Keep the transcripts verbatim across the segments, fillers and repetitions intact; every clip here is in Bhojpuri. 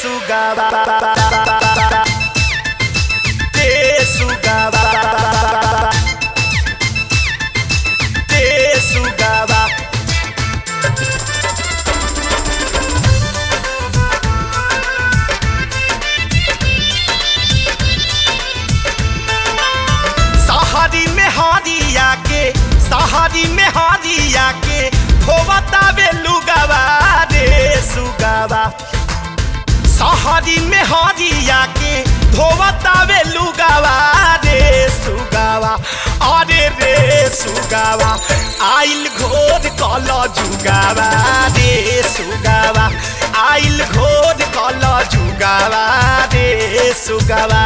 सुगावा रे सुगावा रे सुगावा सहारी में हारिया के सहारी में हारिया के धोवता बेलुगावा रे सुगावा सहारी में हारिया के धोवता बेलुगावा रे सुगावा अरे रे सुगावा आइल घोर कल जुगावा रे सुगावा आइल घोर कल जुगावा रे सुगावा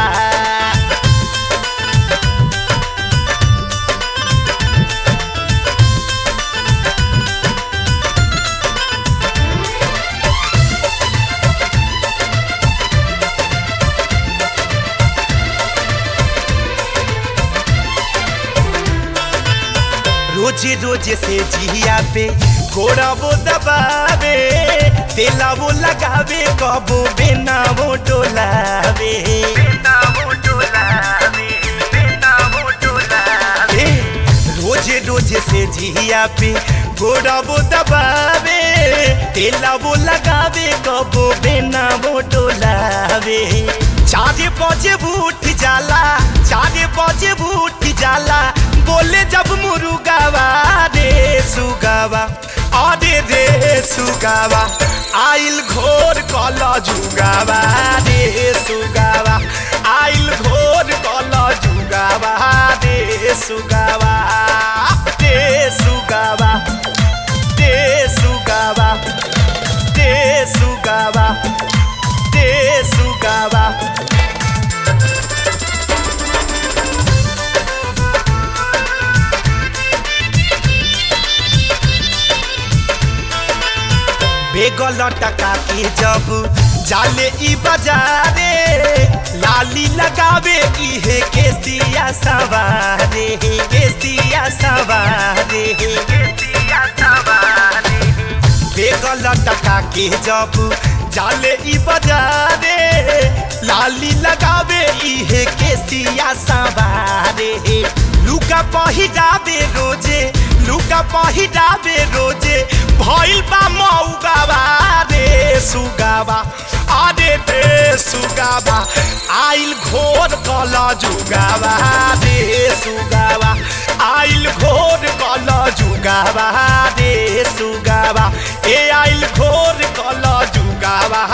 रोजे रोजे से जिया पे घोड़ा वो दबावे तेला वो लगावे कबो बेना वो डोलावे बेना वो डोलावे बेना वो डोलावे रोजे रोजे से जिया पे घोड़ा वो दबावे तेला वो लगावे कबो बेना वो डोलावे चार बजे उठ जाला चार बजे उठ जाला बोले जब मुरुगावा रे सुगावा अरे रे सुगावा आइल घोर कल जुगावा रे सुगावा आइल घोर कल जुगावा रे सुगावा रे सुगावा रे सुगावा रे सुगावा रे सुगावा बेगल टका के जब जाले ई बाजारे लाली लगावे इहे केसिया सवारे केसिया सवारे केसिया सवारे बेगल टका के जब जाले ई बाजारे लाली लगावे इहे केसिया सवारे लुका पहिरावे रोजे लुका पहिरावे रोजे भइल बा मौगावा रे सुगावा अरे रे सुगावा आइल घोर कल जुगावा रे सुगावा आइल घोर कल जुगावा रे सुगावा ए आइल घोर कल जुगावा